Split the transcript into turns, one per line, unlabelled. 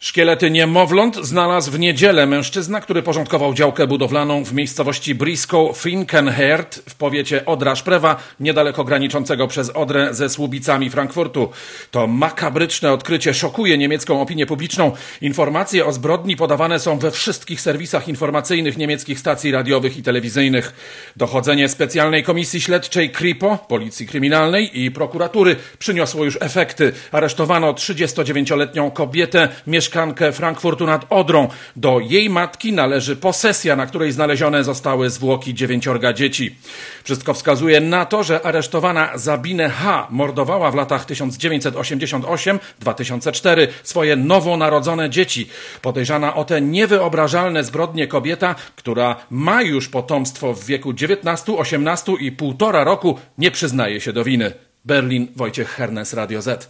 Szkielety niemowląt znalazł w niedzielę mężczyzna, który porządkował działkę budowlaną w miejscowości Briskow-Finkenherd w powiecie Odra-Szprewa, niedaleko graniczącego przez Odrę ze Słubicami Frankfurtu. To makabryczne odkrycie szokuje niemiecką opinię publiczną. Informacje o zbrodni podawane są we wszystkich serwisach informacyjnych niemieckich stacji radiowych i telewizyjnych. Dochodzenie specjalnej komisji śledczej Kripo, Policji Kryminalnej i prokuratury przyniosło już efekty. Aresztowano 39-letnią kobietę, mieszkankę Frankfurtu nad Odrą. Do jej matki należy posesja, na której znalezione zostały zwłoki 9 dzieci. Wszystko wskazuje na to, że aresztowana Sabine H. mordowała w latach 1988-2004 swoje nowonarodzone dzieci. Podejrzana o te niewyobrażalne zbrodnie kobieta, która ma już potomstwo w wieku 19, 18 i 1,5 roku, nie przyznaje się do winy. Berlin, Wojciech Hernes, Radio Z.